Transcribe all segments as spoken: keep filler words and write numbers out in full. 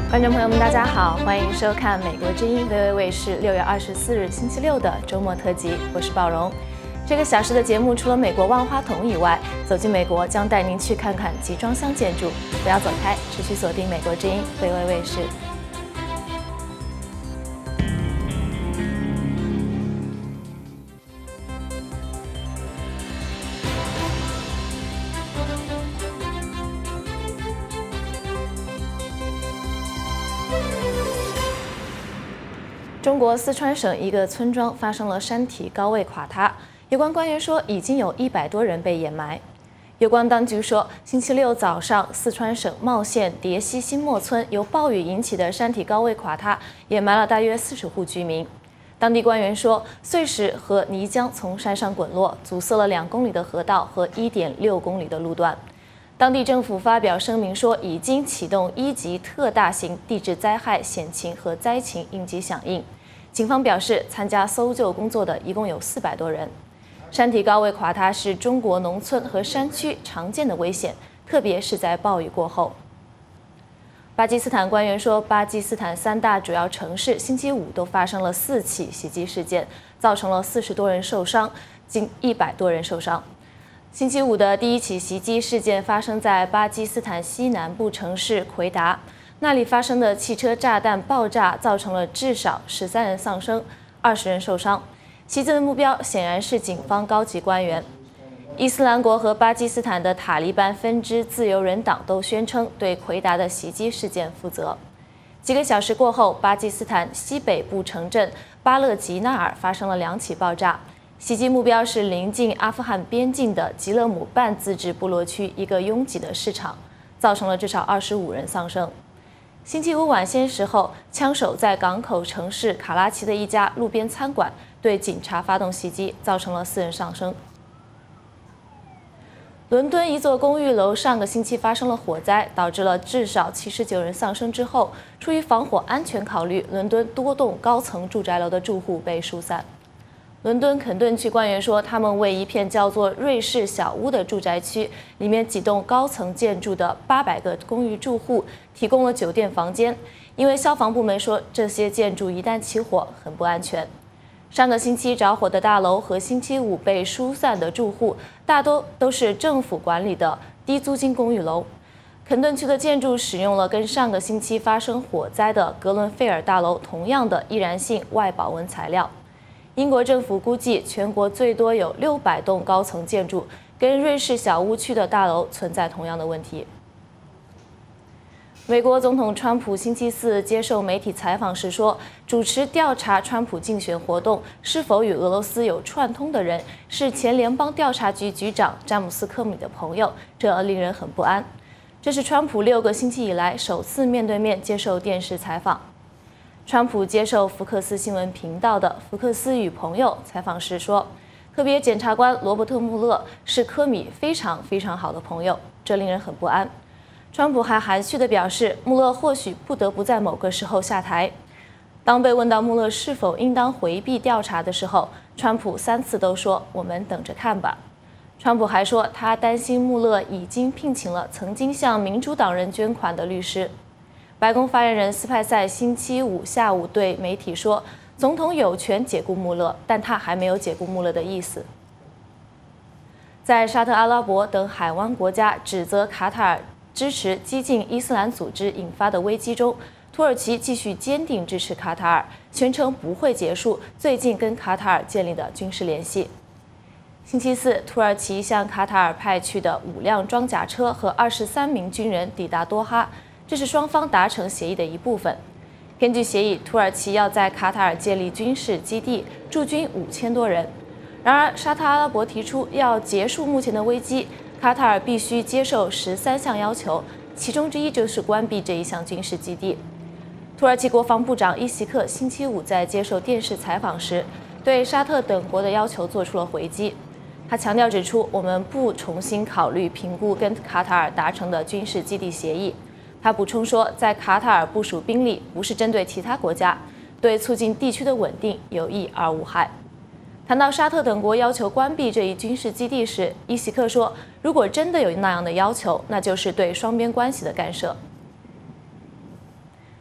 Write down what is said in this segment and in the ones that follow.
观众朋友们，大家好，欢迎收看美国之音 V O A 卫视六月二十四日星期六的周末特辑，我是宝荣。这个小时的节目除了美国万花筒以外，走进美国将带您去看看集装箱建筑。不要走开，持续锁定美国之音 V O A 卫视。中国四川省一个村庄发生了山体高位垮塌，有关官员说已经有一百多人被掩埋。有关当局说，星期六早上，四川省茂县叠西新莫村由暴雨引起的山体高位垮塌，掩埋了大约四十户居民。当地官员说，碎石和泥浆从山上滚落，阻塞了两公里的河道和一点六公里的路段。当地政府发表声明说，已经启动一级特大型地质灾害险情和灾情应急响应。警方表示，参加搜救工作的一共有四百多人。山体高位垮塌是中国农村和山区常见的危险，特别是在暴雨过后。巴基斯坦官员说，巴基斯坦三大主要城市星期五都发生了四起袭击事件，造成了四十多人受伤，近一百多人受伤。星期五的第一起袭击事件发生在巴基斯坦西南部城市奎达。那里发生的汽车炸弹爆炸，造成了至少十三人丧生，二十人受伤。袭击的目标显然是警方高级官员。伊斯兰国和巴基斯坦的塔利班分支自由人党都宣称对奎达的袭击事件负责。几个小时过后，巴基斯坦西北部城镇巴勒吉纳尔发生了两起爆炸，袭击目标是临近阿富汗边境的吉勒姆半自治部落区一个拥挤的市场，造成了至少二十五人丧生。星期五晚些时候，枪手在港口城市卡拉奇的一家路边餐馆对警察发动袭击，造成了四人丧生。伦敦一座公寓楼上个星期发生了火灾，导致了至少七十九人丧生之后，出于防火安全考虑，伦敦多栋高层住宅楼的住户被疏散。伦敦肯顿区官员说，他们为一片叫做瑞士小屋的住宅区里面几栋高层建筑的八百个公寓住户提供了酒店房间，因为消防部门说这些建筑一旦起火很不安全。上个星期着火的大楼和星期五被疏散的住户大多都是政府管理的低租金公寓楼。肯顿区的建筑使用了跟上个星期发生火灾的格伦菲尔大楼同样的易燃性外保温材料。英国政府估计，全国最多有六百栋高层建筑跟瑞士小屋区的大楼存在同样的问题。美国总统川普星期四接受媒体采访时说，主持调查川普竞选活动是否与俄罗斯有串通的人是前联邦调查局局长詹姆斯·科米的朋友，这令人很不安。这是川普六个星期以来首次面对面接受电视采访。川普接受福克斯新闻频道的福克斯与朋友采访时说，特别检察官罗伯特·穆勒是科米非常非常好的朋友，这令人很不安。川普还含蓄地表示，穆勒或许不得不在某个时候下台。当被问到穆勒是否应当回避调查的时候，川普三次都说我们等着看吧。川普还说，他担心穆勒已经聘请了曾经向民主党人捐款的律师。白宫发言人斯派塞星期五下午对媒体说，总统有权解雇穆勒，但他还没有解雇穆勒的意思。在沙特阿拉伯等海湾国家指责卡塔尔支持激进伊斯兰组织引发的危机中，土耳其继续坚定支持卡塔尔，宣称不会结束最近跟卡塔尔建立的军事联系。星期四，土耳其向卡塔尔派去的五辆装甲车和二十三名军人抵达多哈，这是双方达成协议的一部分。根据协议，土耳其要在卡塔尔建立军事基地，驻军五千多人。然而，沙特阿拉伯提出要结束目前的危机，卡塔尔必须接受十三项要求，其中之一就是关闭这一项军事基地。土耳其国防部长伊席克星期五在接受电视采访时，对沙特等国的要求做出了回击。他强调指出，我们不重新考虑评估跟卡塔尔达成的军事基地协议。他补充说，在卡塔尔部署兵力不是针对其他国家，对促进地区的稳定有益而无害。谈到沙特等国要求关闭这一军事基地时，伊席克说，如果真的有那样的要求，那就是对双边关系的干涉。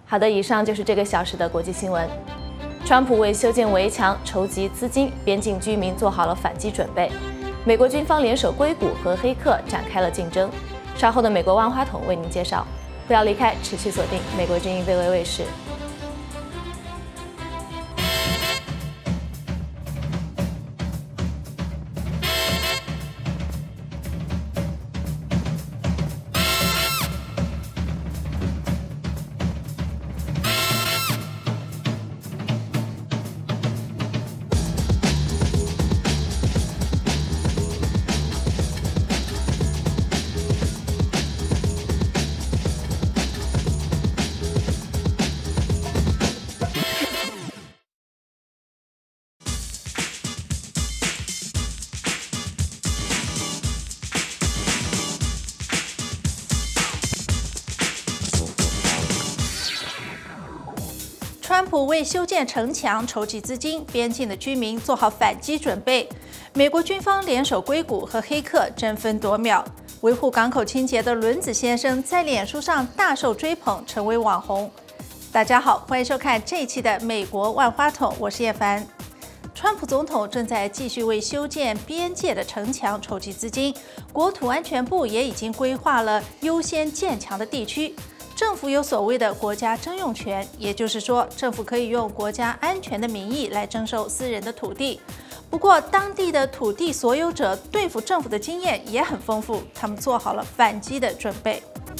好的，以上就是这个小时的国际新闻。川普为修建围墙筹集资金，边境居民做好了反击准备。美国军方联手硅谷和黑客展开了竞争。稍后的美国万花筒为您介绍。不要离开，持续锁定美国之音 V O A 卫视。 川普为修建城墙筹集资金，边境的居民做好反击准备。美国军方联手硅谷和黑客争分夺秒，维护港口清洁的轮子先生在脸书上大受追捧，成为网红。大家好，欢迎收看这一期的美国万花筒，我是叶凡。川普总统正在继续为修建边界的城墙筹集资金，国土安全部也已经规划了优先建墙的地区。政府有所谓的国家征用权，也就是说，政府可以用国家安全的名义来征收私人的土地。不过，当地的土地所有者对付政府的经验也很丰富，他们做好了反击的准备。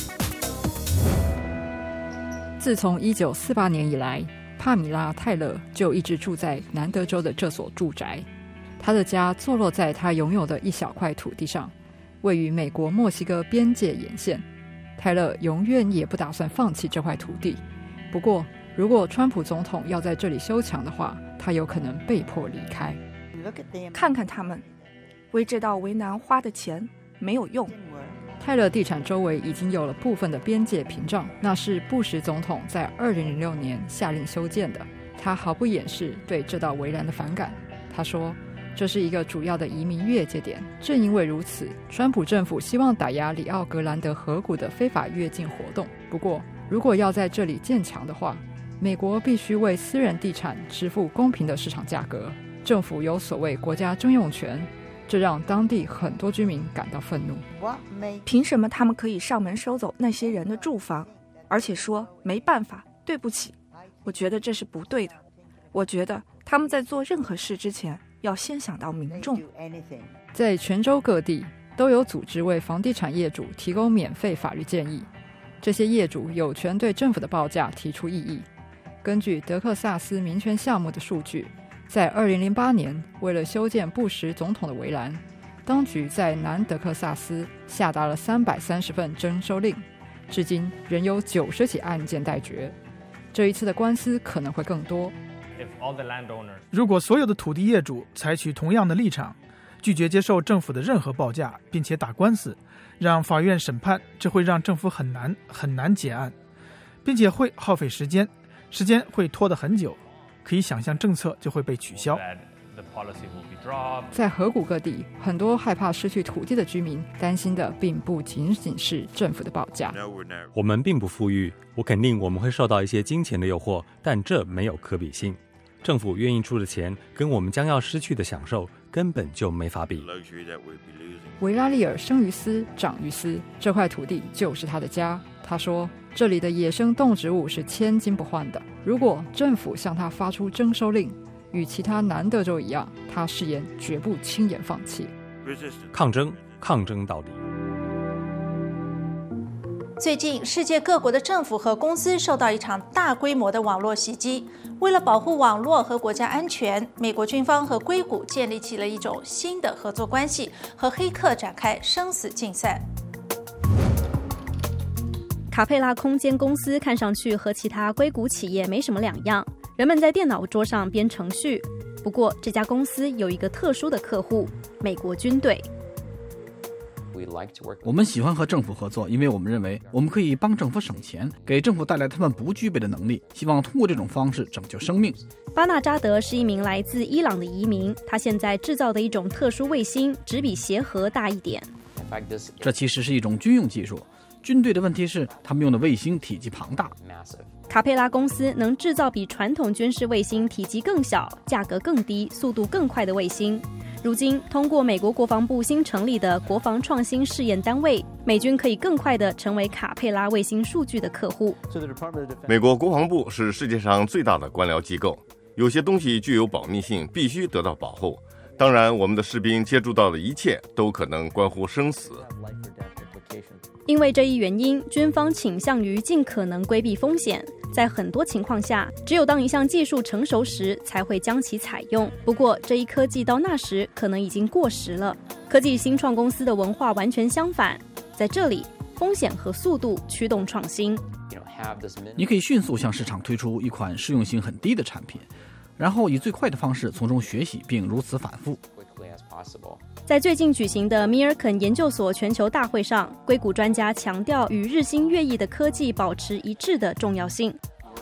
自从一九四八年以来，帕米拉·泰勒就一直住在南德州的这所住宅。他的家坐落在他拥有的一小块土地上，位于美国墨西哥边界沿线。泰勒永远也不打算放弃这块土地。不过，如果川普总统要在这里修墙的话，他有可能被迫离开。 看看他们，为这道围栏花的钱没有用。 泰勒地产周围已经有了部分的边界屏障，那是布什总统在二零零六年下令修建的。他毫不掩饰对这道围栏的反感。他说，这是一个主要的移民越界点。正因为如此，川普政府希望打压里奥格兰德河谷的非法越境活动。不过，如果要在这里建墙的话，美国必须为私人地产支付公平的市场价格。政府有所谓国家征用权，这让当地很多居民感到愤怒。 凭什么他们可以上门收走那些人的住房，而且说没办法，对不起？我觉得这是不对的。我觉得他们在做任何事之前要先想到民众。 在全州各地都有组织为房地产业主提供免费法律建议，这些业主有权对政府的报价提出异议。根据德克萨斯民权项目的数据，在二零零八年，为了修建布什总统的围栏，当局在南德克萨斯下达了三百三十份征收令，至今仍有九十起案件待决。这一次的官司可能会更多。 如果所有的土地业主采取同样的立场，拒绝接受政府的任何报价，并且打官司，让法院审判，这会让政府很难很难结案，并且会耗费时间，时间会拖得很久，可以想象政策就会被取消。 在河谷各地，很多害怕失去土地的居民担心的并不仅仅是政府的报价。 我们并不富裕，我肯定我们会受到一些金钱的诱惑，但这没有可比性。政府愿意出的钱跟我们将要失去的享受根本就没法比。 维拉利尔生于斯，长于斯，这块土地就是他的家。他说，这里的野生动植物是千金不换的。如果政府向他发出征收令，与其他南德州一样，他誓言绝不轻言放弃。 抗争，抗争到底。 最近，世界各国的政府和公司受到一场大规模的网络袭击。为了保护网络和国家安全，美国军方和硅谷建立起了一种新的合作关系，和黑客展开生死竞赛。 卡佩拉空间公司看上去和其他硅谷企业没什么两样，人们在电脑桌上编程序。不过，这家公司有一个特殊的客户——美国军队。 我们喜欢和政府合作，因为我们认为我们可以帮政府省钱，给政府带来他们不具备的能力，希望通过这种方式拯救生命。 巴纳扎德是一名来自伊朗的移民，他现在制造的一种特殊卫星只比鞋盒大一点。 这其实是一种军用技术， 军队的问题是，他们用的卫星体积庞大。 卡佩拉公司能制造比传统军事卫星体积更小、价格更低、速度更快的卫星。如今，通过美国国防部新成立的国防创新试验单位，美军可以更快地成为卡佩拉卫星数据的客户。 美国国防部是世界上最大的官僚机构，有些东西具有保密性，必须得到保护。当然，我们的士兵接触到的一切都可能关乎生死。 因为这一原因，军方倾向于尽可能规避风险。在很多情况下，只有当一项技术成熟时，才会将其采用。不过，这一科技到那时可能已经过时了。科技新创公司的文化完全相反，在这里，风险和速度驱动创新。 你可以迅速向市场推出一款适用性很低的产品，然后以最快的方式从中学习，并如此反复。 在最近举行的米尔肯研究所全球大会上，硅谷专家强调与日新月异的科技保持一致的重要性。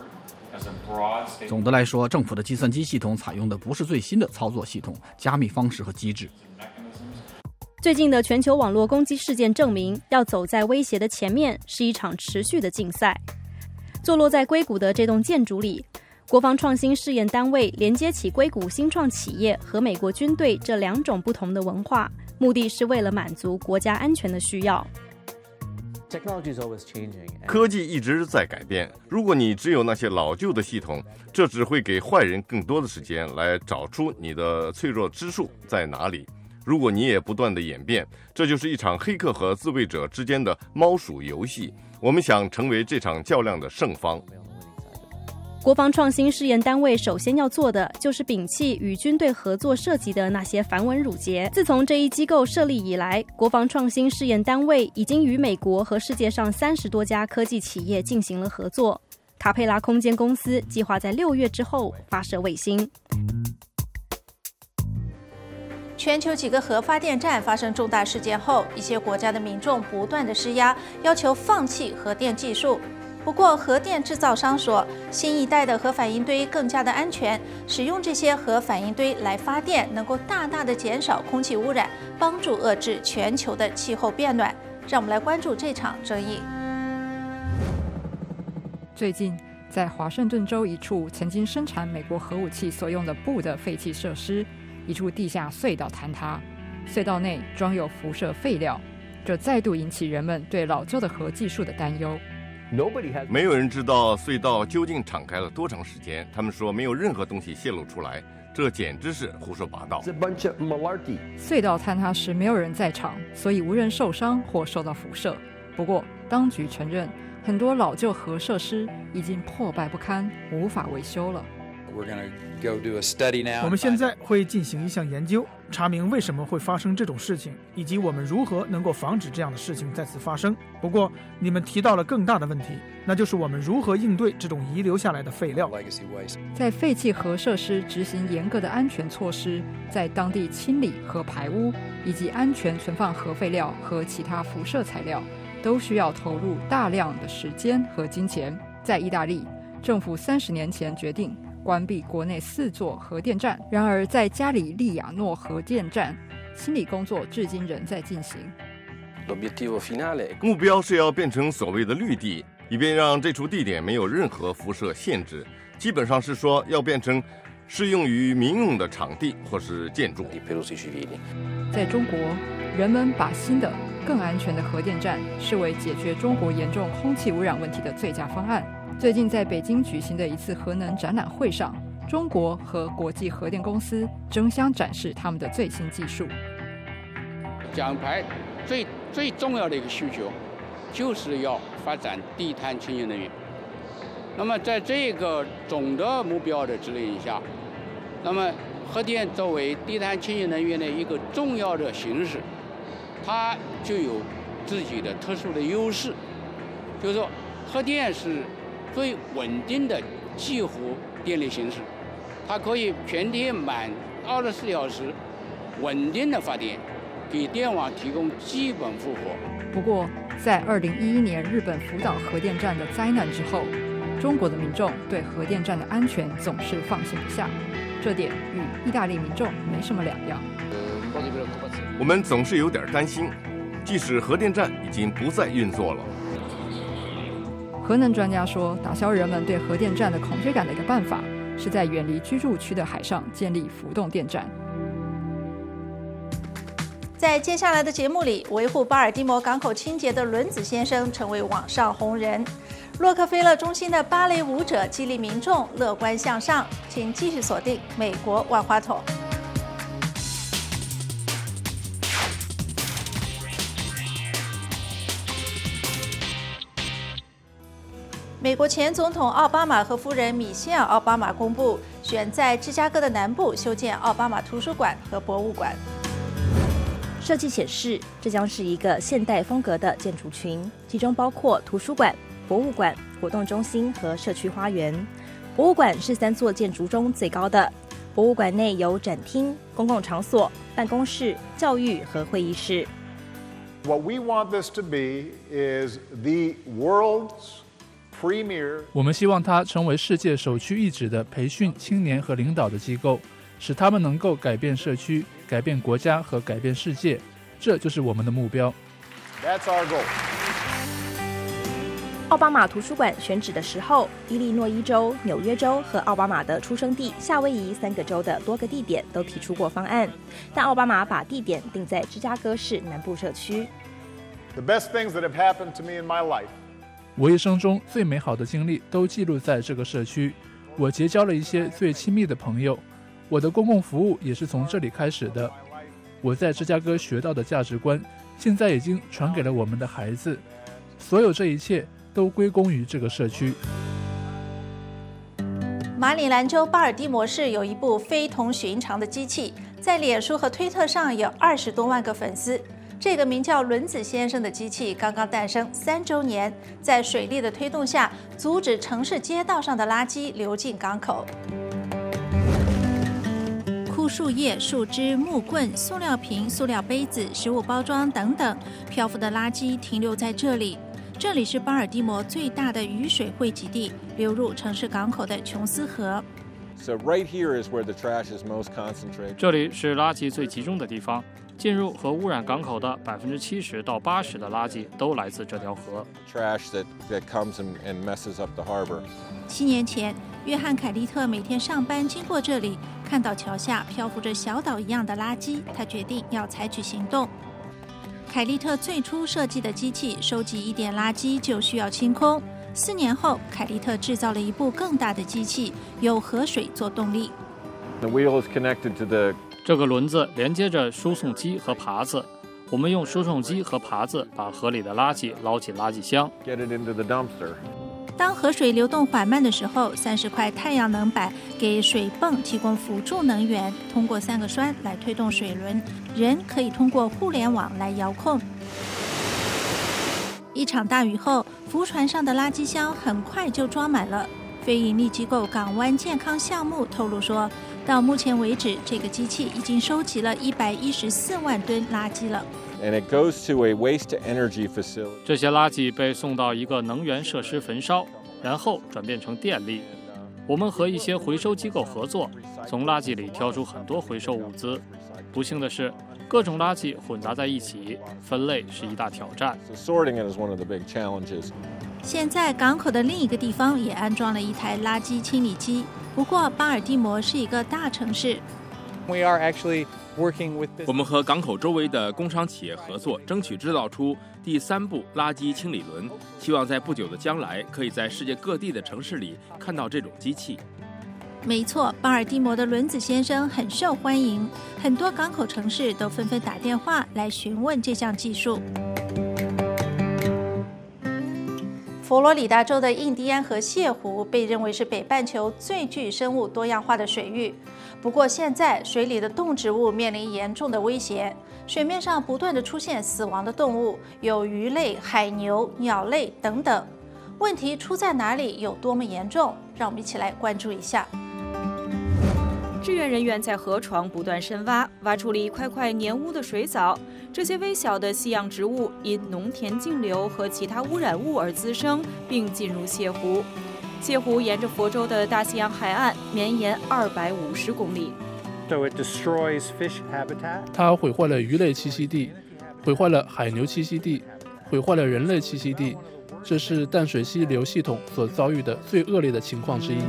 总的来说，政府的计算机系统采用的不是最新的操作系统、加密方式和机制。 最近的全球网络攻击事件证明，要走在威胁的前面是一场持续的竞赛。坐落在硅谷的这栋建筑里，国防创新试验单位连接起硅谷新创企业和美国军队这两种不同的文化，目的是为了满足国家安全的需要。 科技一直在改变，如果你只有那些老旧的系统，这只会给坏人更多的时间来找出你的脆弱之处在哪里。如果你也不断的演变，这就是一场黑客和自卫者之间的猫鼠游戏。我们想成为这场较量的胜方。 国防创新试验单位首先要做的就是摒弃与军队合作涉及的那些繁文缛节。自从这一机构设立以来，国防创新试验单位已经与美国和世界上三十多家科技企业进行了合作。卡佩拉空间公司计划在六月之后发射卫星。 全球几个核发电站发生重大事件后，一些国家的民众不断的施压，要求放弃核电技术。不过，核电制造商说，新一代的核反应堆更加的安全，使用这些核反应堆来发电，能够大大的减少空气污染，帮助遏制全球的气候变暖。让我们来关注这场争议。 最近，在华盛顿州一处曾经生产美国核武器所用的钚的废弃设施，一处地下隧道坍塌，隧道内装有辐射废料，这再度引起人们对老旧的核技术的担忧。 没有人知道隧道究竟敞开了多长时间，他们说没有任何东西泄露出来，这简直是胡说八道。 隧道坍塌时没有人在场，所以无人受伤或受到辐射。不过，当局承认很多老旧核设施已经破败不堪，无法维修了。 我们现在会进行一项研究，查明为什么会发生这种事情，以及我们如何能够防止这样的事情再次发生。不过，你们提到了更大的问题，那就是我们如何应对这种遗留下来的废料。 在废弃核设施执行严格的安全措施，在当地清理核排污，以及安全存放核废料和其他辐射材料，都需要投入大量的时间和金钱。在意大利，政府三十年前决定关闭国内四座核电站，然而在加里利亚诺核电站，清理工作至今仍在进行。 目标是要变成所谓的绿地，以便让这处地点没有任何辐射限制。基本上是说要变成适用于民用的场地或是建筑。 在中国，人们把新的、更安全的核电站视为解决中国严重空气污染问题的最佳方案。最近在北京举行的一次核能展览会上，中国和国际核电公司争相展示他们的最新技术。 奖牌最最重要的一个需求，就是要发展低碳清洁能源。那么在这个总的目标的指引下，那么核电作为低碳清洁能源的一个重要的形式，它就有自己的特殊的优势，就是说核电是最稳定的激活电力形式，它可以全天满二十四小时稳定的发电，给电网提供基本负荷。 不过，在二零一一年日本福岛核电站的灾难之后，中国的民众对核电站的安全总是放心不下，这点与意大利民众没什么两样。 我们总是有点担心，即使核电站已经不再运作了， 核能专家说，打消人们对核电站的恐惧感的一个办法，是在远离居住区的海上建立浮动电站。 在接下来的节目里，维护巴尔的摩港口清洁的轮子先生成为网上红人。洛克菲勒中心的芭蕾舞者激励民众乐观向上，请继续锁定美国万花筒。美国前总统奥巴马和夫人米歇尔·奥巴马公布，选在芝加哥的南部修建奥巴马图书馆和博物馆。 设计显示，这将是一个现代风格的建筑群，其中包括图书馆、博物馆、活动中心和社区花园。博物馆是三座建筑中最高的。博物馆内有展厅、公共场所、办公室、教育和会议室。 What we want this to be is the world's premier. 我们希望它成为世界首屈一指的培训青年和领导的机构，使他们能够改变社区、改变国家和改变世界，这就是我们的目标。 That's our goal. 奥巴马图书馆选址的时候，伊利诺伊州、纽约州和奥巴马的出生地夏威夷三个州的多个地点都提出过方案，但奥巴马把地点定在芝加哥市南部社区。 The best things that have happened to me in my life. 我一生中最美好的经历都记录在这个社区，我结交了一些最亲密的朋友。我的公共服务也是从这里开始的。我在芝加哥学到的价值观，现在已经传给了我们的孩子。所有这一切都归功于这个社区。 马里兰州巴尔的摩市有一部非同寻常的机器，在脸书和推特上有二十多万个粉丝。这个名叫轮子先生的机器刚刚诞生三周年，在水力的推动下，阻止城市街道上的垃圾流进港口。枯树叶、树枝、木棍、塑料瓶、塑料杯子、食物包装等等，漂浮的垃圾停留在这里。这里是巴尔的摩最大的雨水汇集地，流入城市港口的琼斯河。 So right here is where the trash is most concentrated. 这里是垃圾最集中的地方。进入和污染港口的百分之七十到八十的垃圾都来自这条河。 Trash that that comes and and messes up the harbor. 七年前，约翰·凯利特每天上班经过这里，看到桥下漂浮着小岛一样的垃圾，他决定要采取行动。凯利特最初设计的机器收集一点垃圾就需要清空。四年后，凯利特制造了一部更大的机器，由河水做动力。 The wheel is connected to the 这个轮子连接着输送机和耙子，我们用输送机和耙子把河里的垃圾捞进垃圾箱。 Get it into the dumpster. 当河水流动缓慢的时候，三十块太阳能板给水泵提供辅助能源，通过三个栓来推动水轮，人可以通过互联网来遥控。一场大雨后，浮船上的垃圾箱很快就装满了。非营利机构港湾健康项目透露说，到目前为止，这个机器已经收集了一百一十四万吨垃圾了。 And it goes to a waste-to-energy facility. 这些垃圾被送到一个能源设施焚烧，然后转变成电力。我们和一些回收机构合作，从垃圾里挑出很多回收物资。不幸的是，各种垃圾混杂在一起，分类是一大挑战。 So sorting it is one of the big challenges. 现在港口的另一个地方也安装了一台垃圾清理机。不过，巴尔的摩是一个大城市。 We are actually working with this. 我们和港口周围的工商企业合作，争取制造出第三部垃圾清理轮，希望在不久的将来，可以在世界各地的城市里看到这种机器。 没错，巴尔的摩的轮子先生很受欢迎，很多港口城市都纷纷打电话来询问这项技术。佛罗里达州的印第安河泻湖被认为是北半球最具生物多样化的水域，不过现在水里的动植物面临严重的威胁，水面上不断的出现死亡的动物，有鱼类、海牛、鸟类等等。问题出在哪里？有多么严重？让我们一起来关注一下。 志愿人员在河床不断深挖，挖出了一块块黏污的水藻。这些微小的细样植物因农田径流和其他污染物而滋生，并进入泻湖。泻湖沿着佛州的大西洋海岸绵延二百五十公里。 So it destroys fish habitat. 它毁坏了鱼类栖息地，毁坏了海牛栖息地，毁坏了人类栖息地， 这是淡水溪流系统所遭遇的最恶劣的情况之一。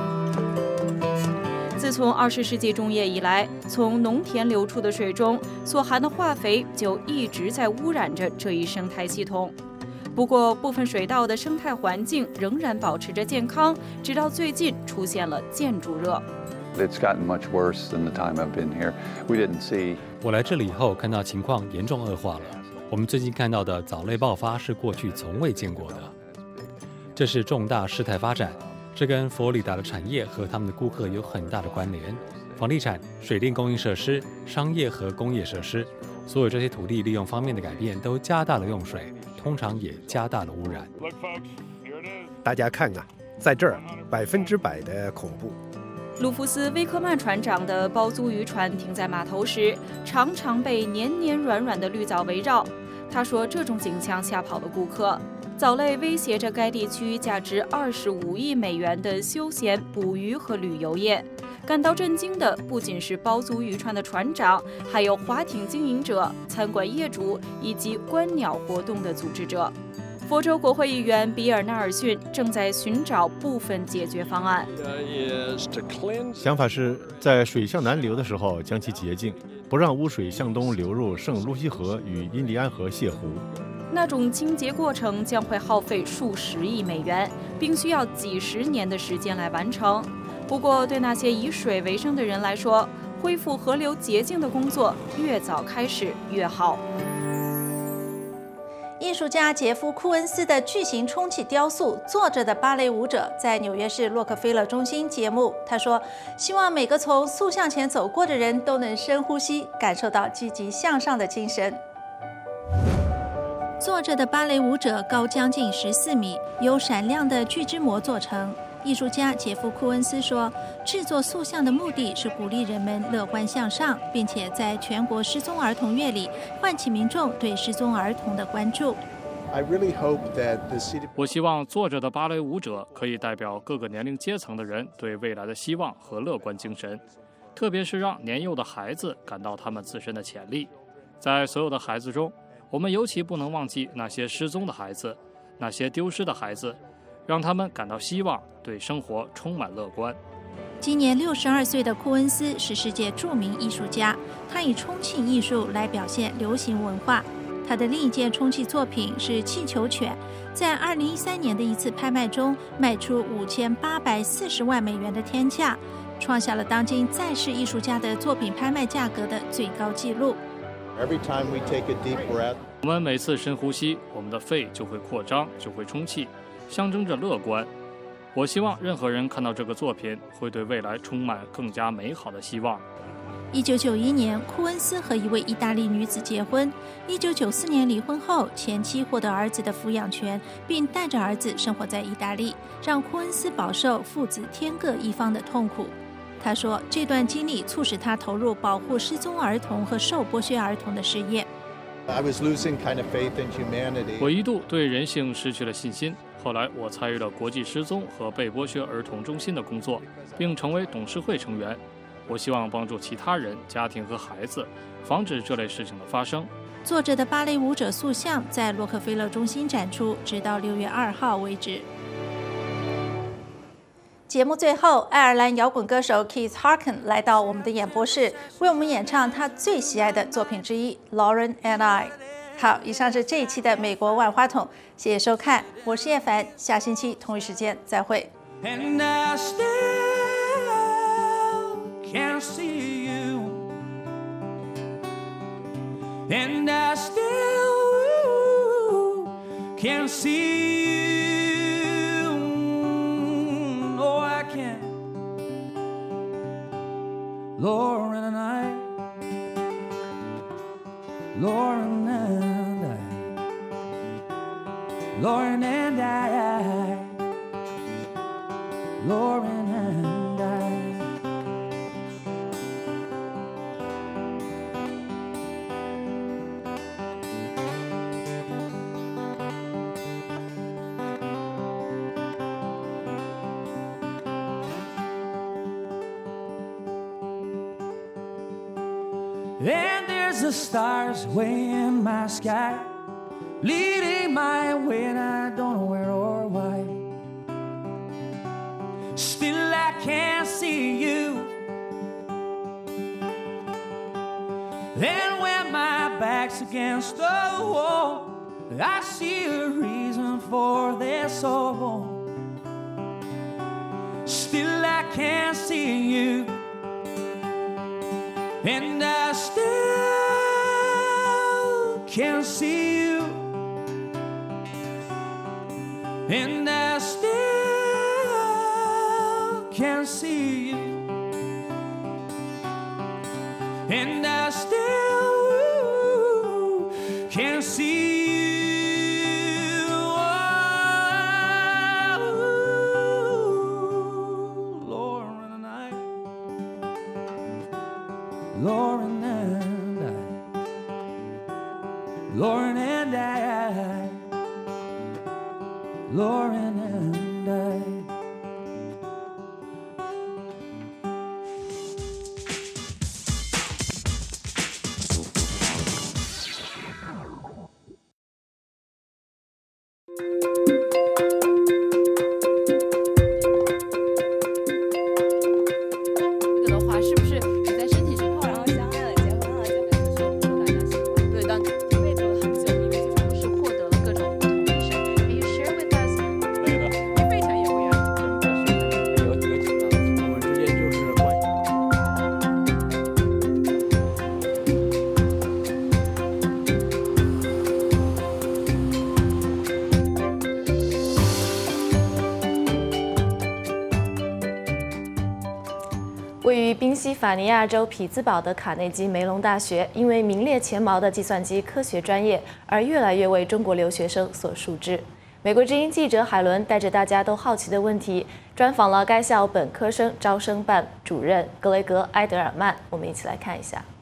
自从二十世纪中叶以来，从农田流出的水中所含的化肥就一直在污染着这一生态系统。不过，部分水稻的生态环境仍然保持着健康，直到最近出现了建筑热。 It's gotten much worse than the time I've been here. We didn't see. 我来这里以后，看到情况严重恶化了。我们最近看到的藻类爆发是过去从未见过的，这是重大事态发展。这跟佛罗里达的产业和他们的顾客有很大的关联。房地产、水电供应设施、商业和工业设施，所有这些土地利用方面的改变都加大了用水，通常也加大了污染。 大家看啊，在这儿百分之百的恐怖。 鲁弗斯·威克曼船长的包租渔船停在码头时，常常被黏黏软软的绿藻围绕。他说，这种景象吓跑了顾客。藻类威胁着该地区价值二十五亿美元的休闲、捕鱼和旅游业。感到震惊的不仅是包租渔船的船长，还有划艇经营者、餐馆业主以及观鸟活动的组织者。佛州国会议员比尔·纳尔逊正在寻找部分解决方案。 想法是在水向南流的时候将其洁净，不让污水向东流入圣露西河与印第安河泻湖。 那种清洁过程将会耗费数十亿美元，并需要几十年的时间来完成。不过，对那些以水为生的人来说，恢复河流洁净的工作越早开始越好。 艺术家杰夫·库恩斯的巨型充气雕塑《坐着的芭蕾舞者》在纽约市洛克菲勒中心揭幕。他说：“希望每个从塑像前走过的人都能深呼吸，感受到积极向上的精神。”坐着的芭蕾舞者高将近十四米，由闪亮的聚酯膜做成。艺术家杰夫·库恩斯说，制作塑像的目的是鼓励人们乐观向上，并且在全国失踪儿童月里唤起民众对失踪儿童的关注。 我希望坐着的芭蕾舞者可以代表各个年龄阶层的人对未来的希望和乐观精神，特别是让年幼的孩子感到他们自身的潜力。在所有的孩子中，我们尤其不能忘记那些失踪的孩子，那些丢失的孩子，让他们感到希望，对生活充满乐观。 今年六十二岁的库恩斯是世界著名艺术家，他以充气艺术来表现流行文化。他的另一件充气作品是气球犬，在二零一三年的一次拍卖中卖出五千八百四十万美元的天价，创下了当今在世艺术家的作品拍卖价格的最高纪录。 我们每次深呼吸，我们的肺就会扩张，就会充气，象征着乐观。我希望任何人看到这个作品，会对未来充满更加美好的希望。 一九九一年，库恩斯和一位意大利女子结婚。一九九四年离婚后，前妻获得儿子的抚养权，并带着儿子生活在意大利，让库恩斯饱受父子天各一方的痛苦。他说，这段经历促使他投入保护失踪儿童和受剥削儿童的事业。 我一度对人性失去了信心，后来我参与了国际失踪和被剥削儿童中心的工作，并成为董事会成员。我希望帮助其他人、家庭和孩子，防止这类事情的发生。 坐着的芭蕾舞者塑像在洛克菲勒中心展出，直到六月二号为止。节目最后，爱尔兰摇滚歌手 Keith Harkin 来到我们的演播室，为我们演唱他最喜爱的作品之一《Lauren and I》。好，以上是这一期的美国万花筒，谢谢收看，我是叶凡，下星期同一时间再会。And I still can't see you, and I still can't see you. Lauren and I, Lauren and I, Lauren and I, Lauren and I. And there's the stars way in my sky, leading my way, and I don't know still I can't see you. And when my back's against the wall, I see a reason for their sorrow. Still I can't see you, and I still can't see you, and I still can't see you, and I still can't see you. Lauren and I, Lauren and I, Lauren and I. 位于宾夕法尼亚州匹兹堡的卡内基梅隆大学，因为名列前茅的计算机科学专业，而越来越为中国留学生所熟知。美国之音记者海伦带着大家都好奇的问题，专访了该校本科生招生办主任格雷格·埃德尔曼。我们一起来看一下。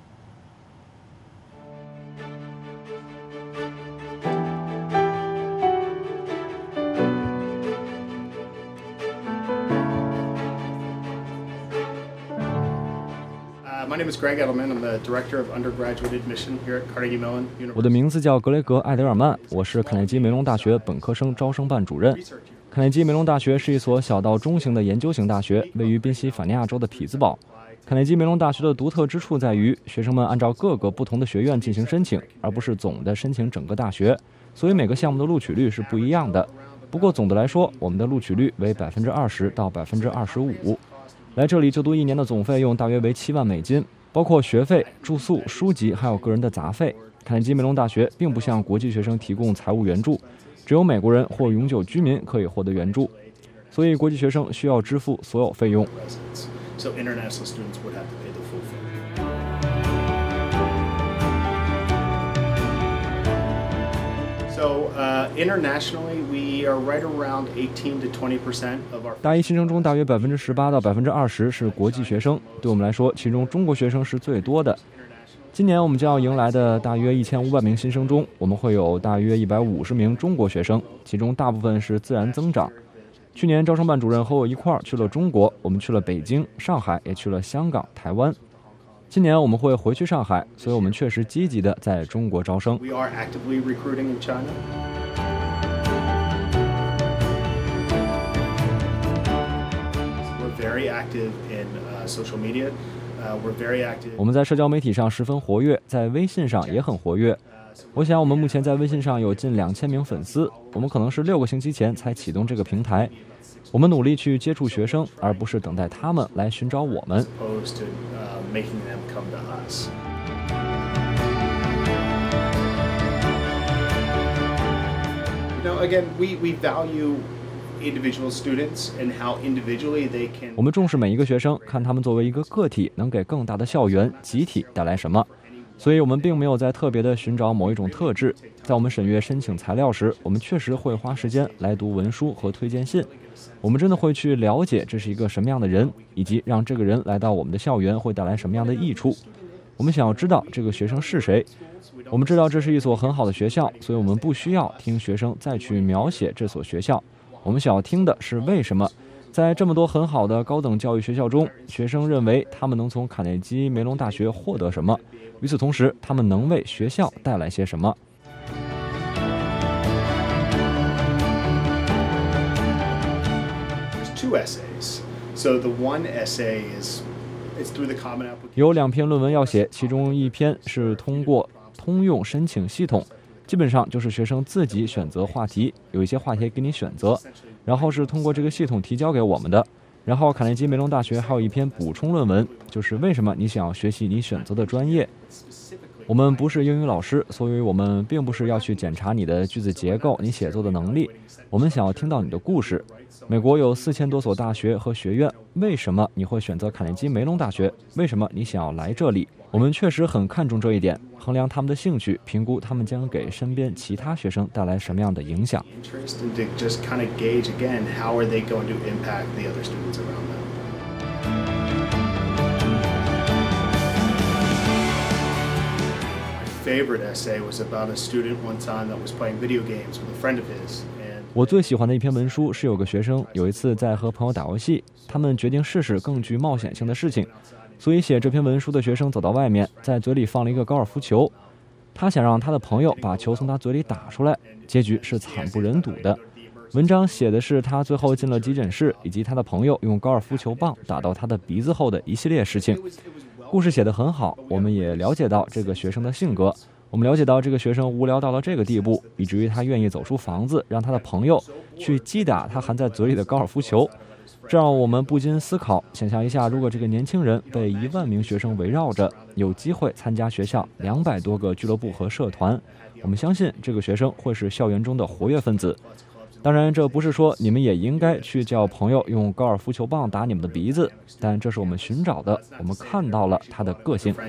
My name is Greg Edelman. I'm the Director of Undergraduate Admission here at Carnegie Mellon University. 我的名字叫格雷格·艾德尔曼，我是卡内基梅隆大学本科生招生办主任。卡内基梅隆大学是一所小到中型的研究型大学，位于宾夕法尼亚州的匹兹堡。卡内基梅隆大学的独特之处在于，学生们按照各个不同的学院进行申请，而不是总的申请整个大学，所以每个项目的录取率是不一样的。不过总的来说，我们的录取率为百分之二十到百分之二十五。来这里就读一年的总费用大约为七万美金，包括学费、住宿、书籍，还有个人的杂费。卡内基梅隆大学并不向国际学生提供财务援助，只有美国人或永久居民可以获得援助，所以国际学生需要支付所有费用。 So international students would have to pay the full fee. So uh, internationally, we are right around eighteen to twenty percent of our. 大一新生中大约百分之十八到百分之二十是国际学生，对我们来说，其中中国学生是最多的。今年我们将要迎来的大约一千五百名新生中，我们会有大约一百五十名中国学生，其中大部分是自然增长。去年招生办主任和我一块儿去了中国，我们去了北京、上海，也去了香港、台湾。今年我们会回去上海，所以我们确实积极的在中国招生。 We are actively recruiting in China. We're very active in uh, social media. Uh, we're very active. 我们在社交媒体上十分活跃，在微信上也很活跃。我想我们目前在微信上有近两千名粉丝，我们可能是六个星期前才启动这个平台。我们努力去接触学生，而不是等待他们来寻找我们。 Making them come to us. You know, again, we we value individual students and how individually they can. 我们重视每一个学生，看他们作为一个个体，能给更大的校园集体带来什么。所以我们并没有在特别的寻找某一种特质。在我们审阅申请材料时，我们确实会花时间来读文书和推荐信。我们真的会去了解这是一个什么样的人，以及让这个人来到我们的校园会带来什么样的益处。我们想要知道这个学生是谁。我们知道这是一所很好的学校，所以我们不需要听学生再去描写这所学校。我们想要听的是为什么在这么多很好的高等教育学校中，学生认为他们能从卡内基梅隆大学获得什么，与此同时他们能为学校带来些什么。 two essays. So the one essay is it's through the Common Application. 有两篇论文要写，其中一篇是通过通用申请系统，基本上就是学生自己选择话题，有一些话题给你选择，然后是通过这个系统提交给我们的。然后卡内基梅隆大学还有一篇补充论文，就是为什么你想要学习你选择的专业。我们不是英语老师，所以我们并不是要去检查你的句子结构、你写作的能力，我们想要听到你的故事。美国有四千多所大学和学院，为什么你会选择卡内基梅隆大学？为什么你想要来这里？我们确实很看重这一点，衡量他们的兴趣，评估他们将给身边其他学生带来什么样的影响。我最喜欢的一篇文书是有个学生有一次在和朋友打游戏，他们决定试试更具冒险性的事情，所以写这篇文书的学生走到外面，在嘴里放了一个高尔夫球，他想让他的朋友把球从他嘴里打出来，结局是惨不忍睹的。文章写的是他最后进了急诊室，以及他的朋友用高尔夫球棒打到他的鼻子后的一系列事情。故事写得很好，我们也了解到这个学生的性格，我们了解到这个学生无聊到了这个地步，以至于他愿意走出房子，让他的朋友去击打他含在嘴里的高尔夫球。这让我们不禁思考，想象一下，如果这个年轻人被一万名学生围绕着，有机会参加学校两百多个俱乐部和社团，我们相信这个学生会是校园中的活跃分子。当然，这不是说你们也应该去叫朋友用高尔夫球棒打你们的鼻子，但这是我们寻找的，我们看到了他的个性。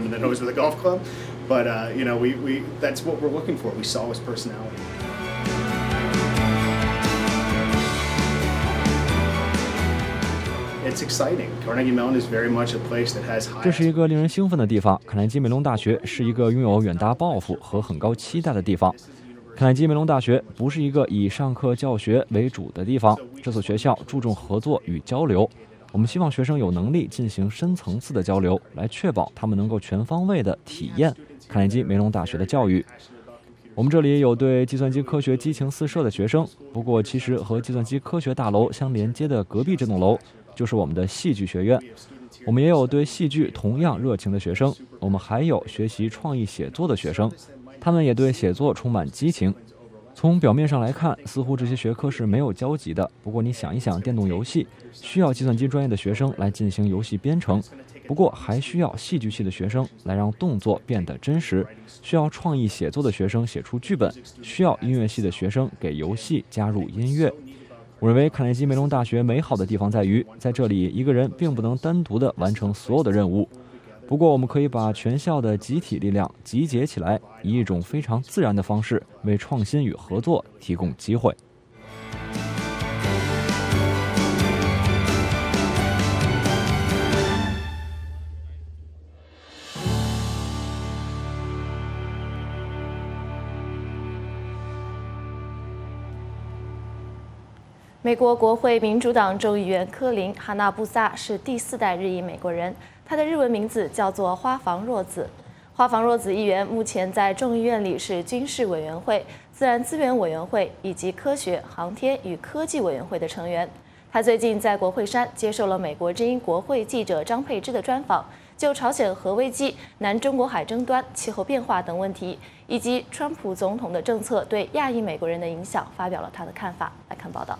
这是一个令人兴奋的地方。卡内基梅隆大学是一个拥有远大抱负和很高期待的地方。卡内基梅隆大学不是一个以上课教学为主的地方，这所学校注重合作与交流。我们希望学生有能力进行深层次的交流，来确保他们能够全方位地体验卡内基梅隆大学的教育。我们这里有对计算机科学激情四射的学生，不过其实和计算机科学大楼相连接的隔壁这栋楼就是我们的戏剧学院。我们也有对戏剧同样热情的学生，我们还有学习创意写作的学生，他们也对写作充满激情。从表面上来看，似乎这些学科是没有交集的，不过你想一想，电动游戏需要计算机专业的学生来进行游戏编程，不过还需要戏剧系的学生来让动作变得真实，需要创意写作的学生写出剧本，需要音乐系的学生给游戏加入音乐。我认为卡内基梅隆大学美好的地方在于，在这里一个人并不能单独地完成所有的任务，不过我们可以把全校的集体力量集结起来，以一种非常自然的方式为创新与合作提供机会。 美国国会民主党众议员科林·哈纳布萨是第四代日裔美国人，他的日文名字叫做花房若子。花房若子议员目前在众议院里是军事委员会、自然资源委员会以及科学、航天与科技委员会的成员。他最近在国会山接受了美国之音国会记者张佩芝的专访，就朝鲜核危机、南中国海争端、气候变化等问题，以及川普总统的政策对亚裔美国人的影响，发表了他的看法。来看报道。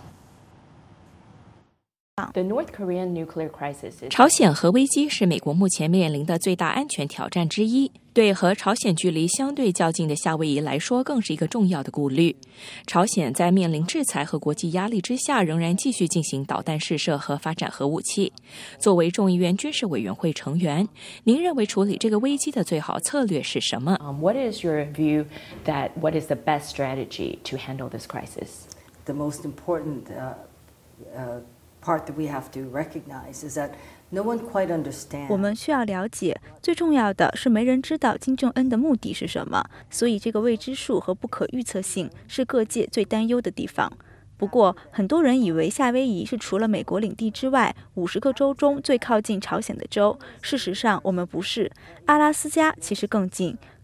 朝鲜核危机是美国目前面临的最大安全挑战之一，对和朝鲜距离相对较近的夏威夷来说，更是一个重要的顾虑。朝鲜在面临制裁和国际压力之下，仍然继续进行导弹试射和发展核武器。作为众议院军事委员会成员，您认为处理这个危机的最好策略是什么？ Um, what is your view that what is the best strategy to handle this crisis? The most important uh, uh, part that we have to recognize is that no one quite understands. 我们需要了解，最重要的是没人知道金正恩的目的是什么，所以这个未知数和不可预测性是各界最担忧的地方。不过，很多人以为夏威夷是除了美国领地之外五十个州中最靠近朝鲜的州。事实上，我们不是。阿拉斯加其实更近，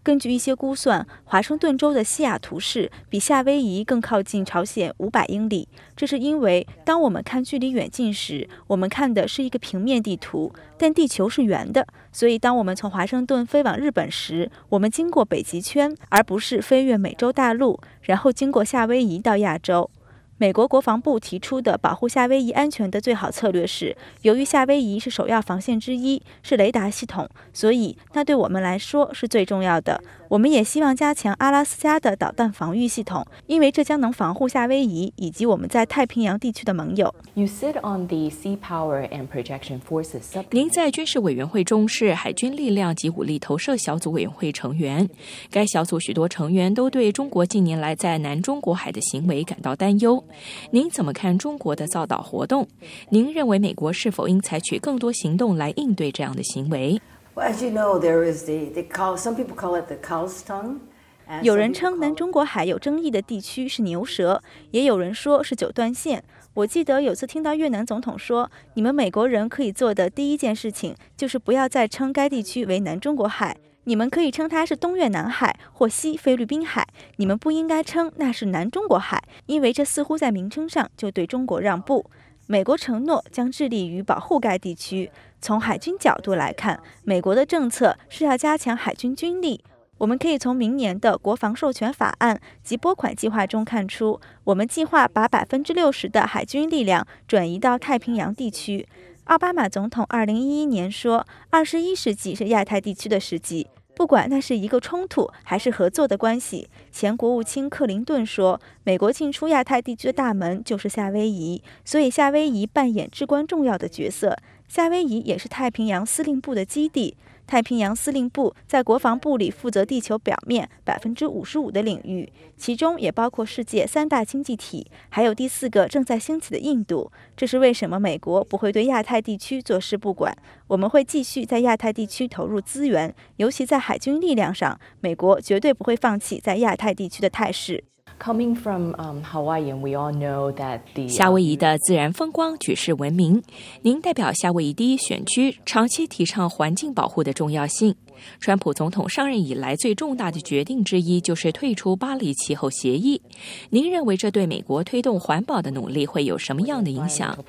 根据一些估算，华盛顿州的西雅图市比夏威夷更靠近朝鲜五百英里。这是因为，当我们看距离远近时，我们看的是一个平面地图，但地球是圆的。所以，当我们从华盛顿飞往日本时，我们经过北极圈，而不是飞越美洲大陆，然后经过夏威夷到亚洲。美国国防部提出的保护夏威夷安全的最好策略是，由于夏威夷是首要防线之一，是雷达系统，所以那对我们来说是最重要的。我们也希望加强阿拉斯加的导弹防御系统，因为这将能防护夏威夷以及我们在太平洋地区的盟友。 You sit on the Sea Power and Projection Forces Subcommittee. 您在军事委员会中是海军力量及武力投射小组委员会成员。该小组许多成员都对中国近年来在南中国海的行为感到担忧。您怎么看中国的造岛活动？您认为美国是否应采取更多行动来应对这样的行为？ Well, as you know, there is the, the cow, some people call it the cow's tongue. 有人称南中国海有争议的地区是牛舌，也有人说是九段线。我记得有次听到越南总统说，你们美国人可以做的第一件事情就是不要再称该地区为南中国海，你们可以称它是东越南海或西菲律宾海，你们不应该称那是南中国海，因为这似乎在名称上就对中国让步。美国承诺将致力于保护该地区。从海军角度来看，美国的政策是要加强海军军力。我们可以从明年的国防授权法案及拨款计划中看出，我们计划把百分之六十的海军力量转移到太平洋地区。奥巴马总统二零一一年说，二十一世纪是亚太地区的世纪。不管那是一个冲突还是合作的关系，前国务卿克林顿说，美国进出亚太地区的大门就是夏威夷，所以夏威夷扮演至关重要的角色。夏威夷也是太平洋司令部的基地。太平洋司令部在国防部里负责地球表面百分之五十五的领域，其中也包括世界三大经济体，还有第四个正在兴起的印度。这是为什么美国不会对亚太地区坐视不管。我们会继续在亚太地区投入资源，尤其在海军力量上，美国绝对不会放弃在亚太地区的态势。 Coming from um, Hawaii, and we all know that the 夏威夷的自然风光举世闻名。您代表夏威夷第一选区，长期提倡环境保护的重要性。川普总统上任以来最重大的决定之一就是退出巴黎气候协议。您认为这对美国推动环保的努力会有什么样的影响？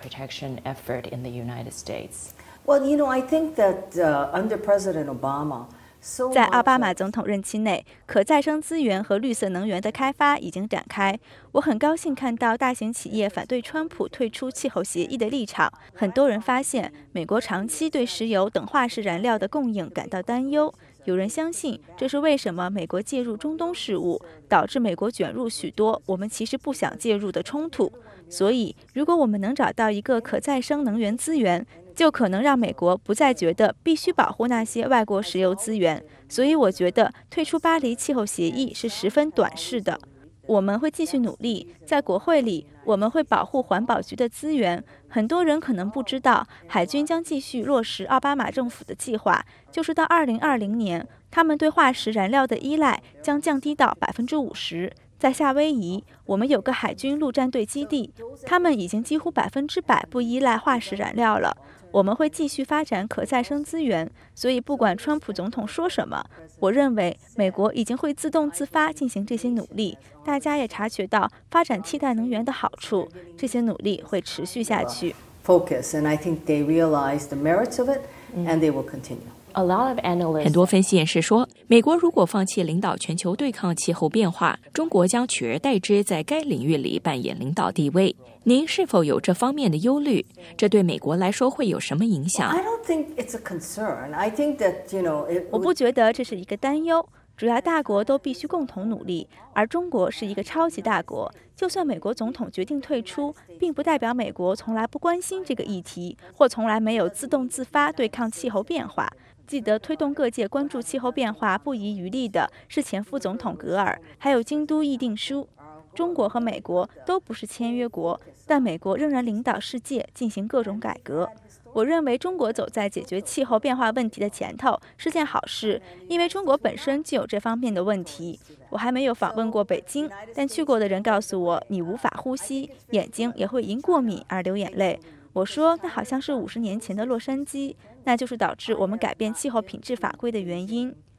Well, you know, I think that uh, under President Obama. 在奥巴马总统任期内，可再生资源和绿色能源的开发已经展开。我很高兴看到大型企业反对川普退出气候协议的立场。很多人发现，美国长期对石油等化石燃料的供应感到担忧。有人相信，这是为什么美国介入中东事务，导致美国卷入许多我们其实不想介入的冲突。所以，如果我们能找到一个可再生能源资源，就可能让美国不再觉得必须保护那些外国石油资源。所以我觉得退出巴黎气候协议是十分短视的。我们会继续努力，在国会里我们会保护环保局的资源。很多人可能不知道，海军将继续落实奥巴马政府的计划，就是到二零二零年，他们对化石燃料的依赖将降低到百分之五十。在夏威夷，我们有个海军陆战队基地，他们已经几乎百分之百不依赖化石燃料了。我们会继续发展可再生资源，所以不管川普总统说什么，我认为美国已经会自动自发进行这些努力。大家也察觉到发展替代能源的好处，这些努力会持续下去。 Focus, and I think they realize the merits of it, and they will continue. 很多分析人士说，美国如果放弃领导全球对抗气候变化，中国将取而代之在该领域里扮演领导地位。您是否有这方面的忧虑？这对美国来说会有什么影响？ I don't think it's a concern. I think that, you know, it 我不觉得这是一个担忧。主要大国都必须共同努力，而中国是一个超级大国。就算美国总统决定退出，并不代表美国从来不关心这个议题，或从来没有自动自发对抗气候变化。记得推动各界关注气候变化不遗余力的是前副总统格尔，还有京都议定书。中国和美国都不是签约国，但美国仍然领导世界进行各种改革。我认为中国走在解决气候变化问题的前头是件好事，因为中国本身就有这方面的问题。我还没有访问过北京，但去过的人告诉我，你无法呼吸，眼睛也会因过敏而流眼泪。我说，那好像是五十年前的洛杉矶，那就是导致我们改变气候品质法规的原因。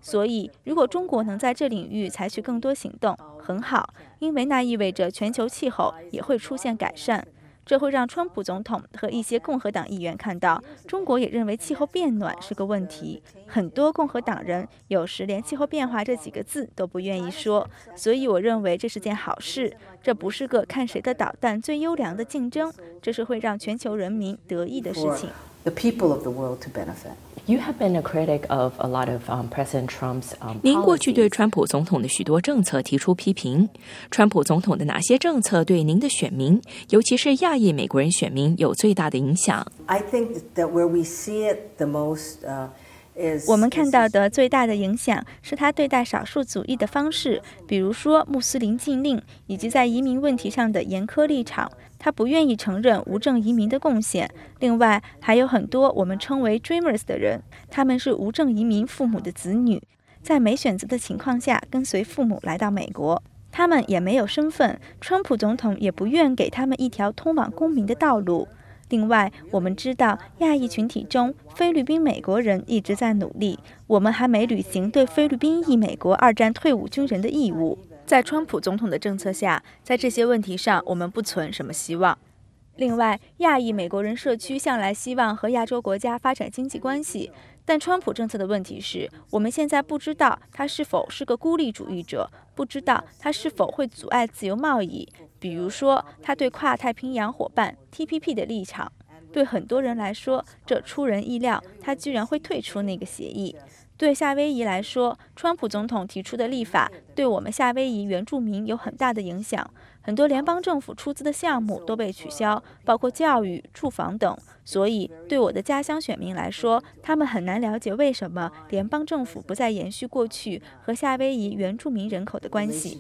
所以，如果中国能在这领域采取更多行动，很好，因为那意味着全球气候也会出现改善。这会让川普总统和一些共和党议员看到，中国也认为气候变暖是个问题。很多共和党人有时连气候变化这几个字都不愿意说，所以我认为这是件好事。这不是个看谁的导弹最优良的竞争，这是会让全球人民得益的事情。 The people of the world to benefit. You have been a critic of a lot of um, President Trump's um, 您过去对川普总统的许多政策提出批评，川普总统的哪些政策对您的选民，尤其是亚裔美国人选民有最大的影响？ I think that where we see it the most, uh, is 我们看到的最大的影响是他对待少数族裔的方式，比如说穆斯林禁令，以及在移民问题上的严苛立场。他不愿意承认无证移民的贡献。另外，还有很多我们称为 Dreamers 的人，他们是无证移民父母的子女，在没选择的情况下跟随父母来到美国。他们也没有身份，川普总统也不愿给他们一条通往公民的道路。另外，我们知道亚裔群体中菲律宾美国人一直在努力，我们还没履行对菲律宾裔美国二战退伍军人的义务。在川普总统的政策下，在这些问题上我们不存什么希望。另外，亚裔美国人社区向来希望和亚洲国家发展经济关系，但川普政策的问题是，我们现在不知道他是否是个孤立主义者，不知道他是否会阻碍自由贸易，比如说他对跨太平洋伙伴 T P P 的立场。对很多人来说，这出人意料，他居然会退出那个协议。对夏威夷来说，川普总统提出的立法对我们夏威夷原住民有很大的影响，很多联邦政府出资的项目都被取消，包括教育、住房等。所以，对我的家乡选民来说，他们很难了解为什么联邦政府不再延续过去和夏威夷原住民人口的关系。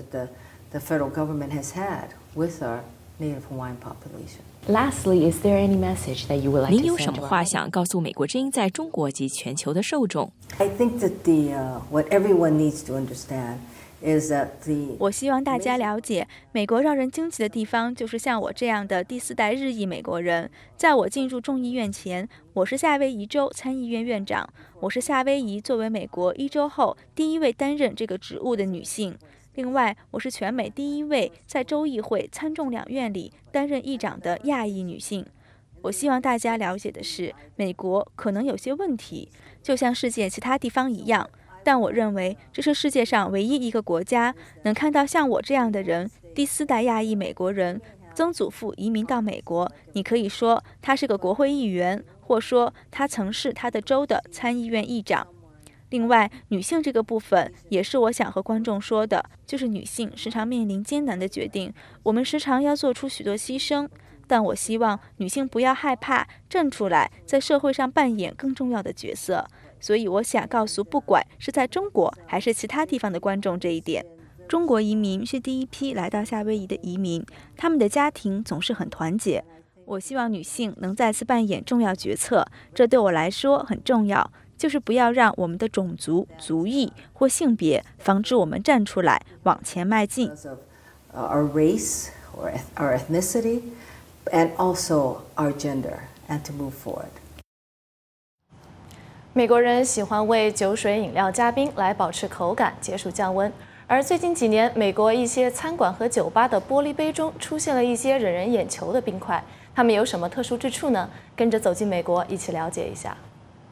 Lastly, is there any message that you would like to send to our 您有什么话想告诉美国之音在中国及全球的受众？ I think that the uh, what everyone needs to understand is that the 我希望大家了解，美国让人惊奇的地方就是像我这样的第四代日裔美国人。在我进入众议院前，我是夏威夷州参议院院长，我是夏威夷作为美国一州后第一位担任这个职务的女性。另外，我是全美第一位在州议会参众两院里担任议长的亚裔女性。我希望大家了解的是，美国可能有些问题，就像世界其他地方一样，但我认为这是世界上唯一一个国家能看到像我这样的人，第四代亚裔美国人，曾祖父移民到美国。你可以说他是个国会议员，或说他曾是他的州的参议院议长。另外，女性这个部分也是我想和观众说的，就是女性时常面临艰难的决定，我们时常要做出许多牺牲，但我希望女性不要害怕站出来，在社会上扮演更重要的角色。所以我想告诉不管是在中国还是其他地方的观众这一点。中国移民是第一批来到夏威夷的移民，他们的家庭总是很团结。我希望女性能再次扮演重要角色，这对我来说很重要，就是不要让我们的种族、族裔或性别防止我们站出来往前迈进。 our race or our ethnicity and also our gender and to move forward. 美国人喜欢为酒水饮料加冰来保持口感，结束降温。而最近几年，美国一些餐馆和酒吧的玻璃杯中出现了一些惹人眼球的冰块，它们有什么特殊之处呢？跟着走进美国，一起了解一下。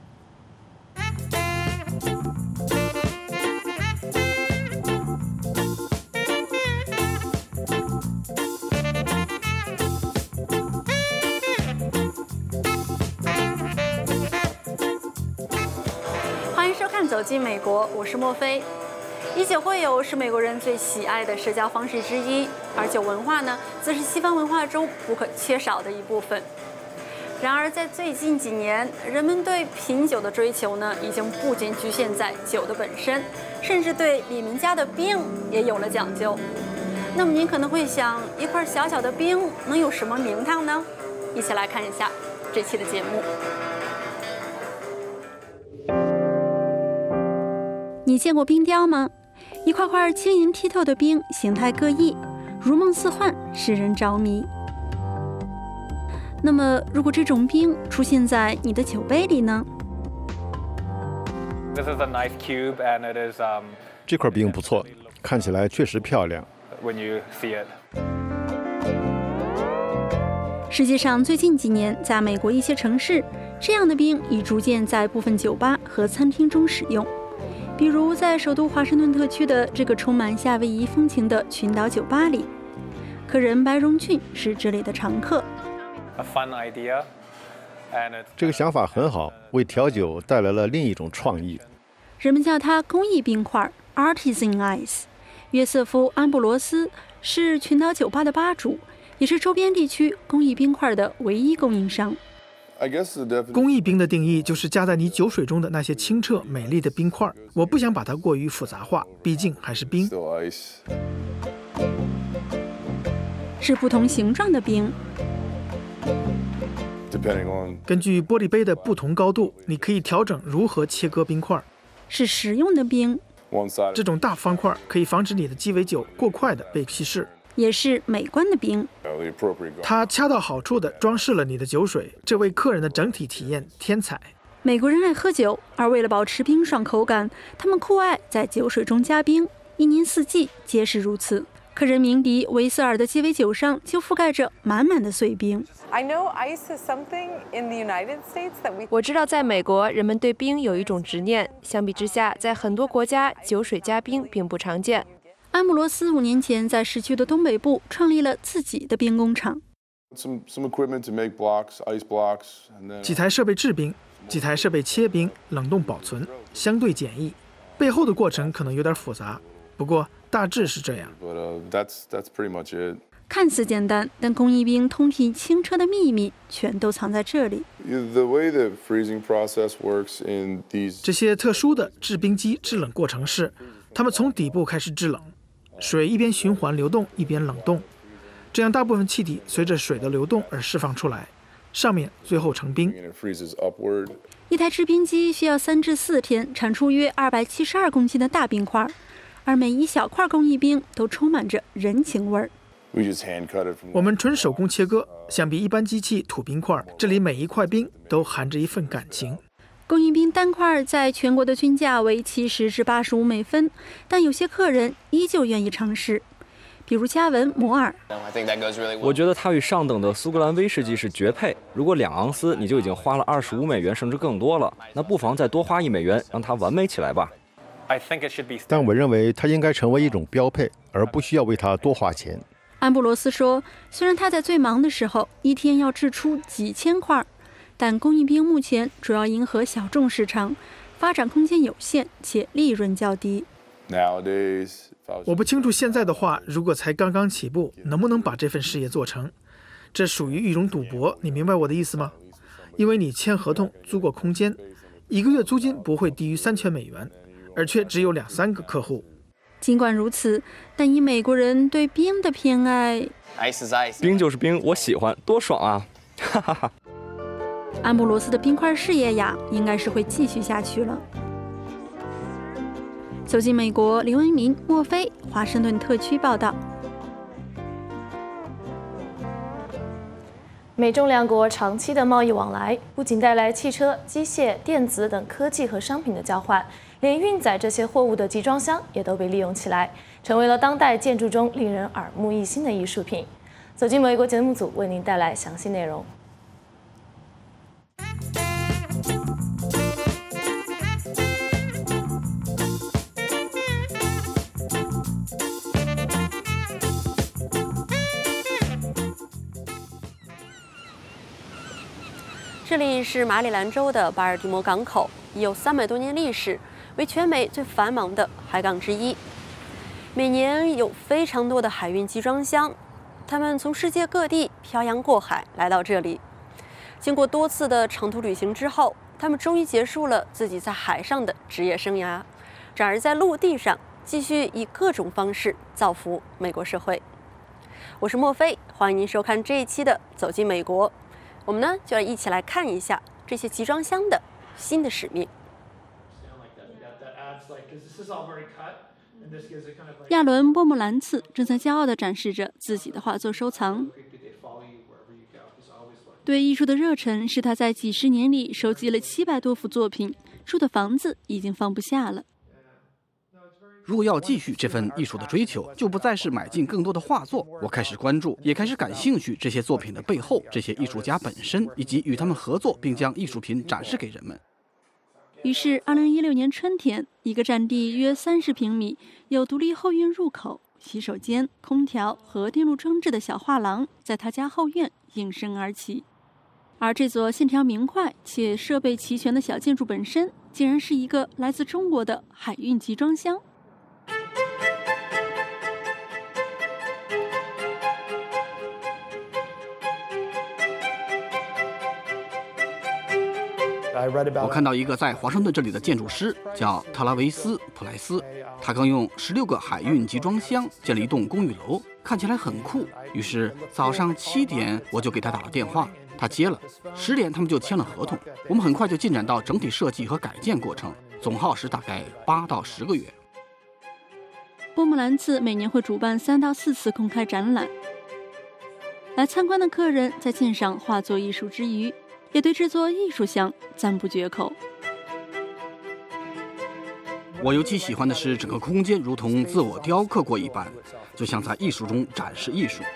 欢迎收看《走进美国》，我是莫菲。以酒会友是美国人最喜爱的社交方式之一，而酒文化呢，则是西方文化中不可缺少的一部分。然而，在最近几年，人们对品酒的追求呢，已经不仅局限在酒的本身，甚至对里面加的冰也有了讲究。那么您可能会想，一块小小的冰能有什么名堂呢？一起来看一下这期的节目。 你见过冰雕吗？一块块晶莹剔透的冰，形态各异，如梦似幻，使人着迷。那么，如果这种冰出现在你的酒杯里呢？ This is a nice cube, and it is. Um, 这块冰不错，看起来确实漂亮。 When you see it. 实际上，最近几年，在美国一些城市，这样的冰已逐渐在部分酒吧和餐厅中使用。比如，在首都华盛顿特区的这个充满夏威夷风情的群岛酒吧里，客人白荣俊是这里的常客。 A fun idea, and it's... 这个想法很好，为调酒带来了另一种创意。 人们叫它工艺冰块 （Artisan Ice）。约瑟夫·安布罗斯是群岛酒吧的吧主，也是周边地区工艺冰块的唯一供应商。 工艺冰的定义就是加在你酒水中的那些清澈美丽的冰块。我不想把它过于复杂化，毕竟还是冰。 是不同形状的冰。 根据玻璃杯的不同高度，你可以调整如何切割冰块。 是实用的冰。 这种大方块可以防止你的鸡尾酒过快的被稀释。 也是美观的冰， 它恰到好处地装饰了你的酒水，这为客人的整体体验添彩。 美国人爱喝酒，而为了保持冰爽口感，他们酷爱在酒水中加冰，一年四季皆是如此。客人鸣笛维瑟尔的鸡尾酒上就覆盖着满满的碎冰。 我知道在美国，人们对冰有一种执念，相比之下，在很多国家，酒水加冰并不常见。 安布罗斯五年前在市区的东北部创立了自己的冰工厂。 几台设备制冰，几台设备切冰、冷冻保存，相对简易。背后的过程可能有点复杂，不过大致是这样。 看似简单，但工艺冰通体清澈的秘密全都藏在这里。 这些特殊的制冰机制冷过程是，它们从底部开始制冷。水一边循环流动一边冷冻，这样大部分气体随着水的流动而释放出来，上面最后成冰。 一台制冰机需要三至四天产出约二百七十二公斤的大冰块，而每一小块工艺冰都充满着人情味儿。 我们纯手工切割，相比一般机器吐冰块，这里每一块冰都含着一份感情。 工艺冰单块在全国的均价为七十至八十五美分，但有些客人依旧愿意尝试，比如加文·摩尔。 我觉得它与上等的苏格兰威士忌是绝配。如果两盎司你就已经花了二十五美元甚至更多了，那不妨再多花一美元，让它完美起来吧。 但我认为它应该成为一种标配，而不需要为它多花钱。 安布罗斯说，虽然他在最忙的时候一天要制出几千块，但工艺冰目前主要迎合小众市场，发展空间有限且利润较低。 我不清楚现在的话，如果才刚刚起步，能不能把这份事业做成？这属于一种赌博，你明白我的意思吗？因为你签合同租过空间，一个月租金不会低于三千美元，而却只有两三个客户。 尽管如此，但以美国人对冰的偏爱， 冰就是冰，我喜欢，多爽啊！哈哈哈。 安布罗斯的冰块事业呀，应该是会继续下去了。走进美国，林文明、莫非，华盛顿特区报道。 美中两国长期的贸易往来，不仅带来汽车、机械、电子等科技和商品的交换，连运载这些货物的集装箱也都被利用起来，成为了当代建筑中令人耳目一新的艺术品。走进美国节目组为您带来详细内容。 这里是马里兰州的巴尔的摩港口，已有三百多年历史，为全美最繁忙的海港之一。每年有非常多的海运集装箱，他们从世界各地漂洋过海来到这里。经过多次的长途旅行之后，他们终于结束了自己在海上的职业生涯，转而在陆地上继续以各种方式造福美国社会。我是莫非，欢迎您收看这一期的《走进美国》。我们呢，就要一起来看一下这些集装箱的新的使命。 亚伦·波姆兰茨正在骄傲地展示着自己的画作收藏。对艺术的热忱使他在几十年里收集了七百多幅作品， 住的房子已经放不下了。 如果要继续这份艺术的追求，就不再是买进更多的画作。我开始关注，也开始感兴趣这些作品的背后，这些艺术家本身，以及与他们合作并将艺术品展示给人们。 于是，二零一六年春天，一个占地约三十平米、有独立后院入口、洗手间、空调和电路装置的小画廊，在他家后院应声而起。而这座线条明快且设备齐全的小建筑本身，竟然是一个来自中国的海运集装箱。 我看到一个在华盛顿这里的建筑师叫特拉维斯·普莱斯，他刚用十六个海运集装箱建了一栋公寓楼，看起来很酷。于是早上七点我就给他打了电话，他接了。十点他们就签了合同，我们很快就进展到整体设计和改建过程，总耗时大概八到十个月。 波姆兰茨每年会主办三到四次公开展览，来参观的客人在鉴赏画作艺术之余，也对制作艺术箱赞不绝口。 我尤其喜欢的是整个空间如同自我雕刻过一般，就像在艺术中展示艺术。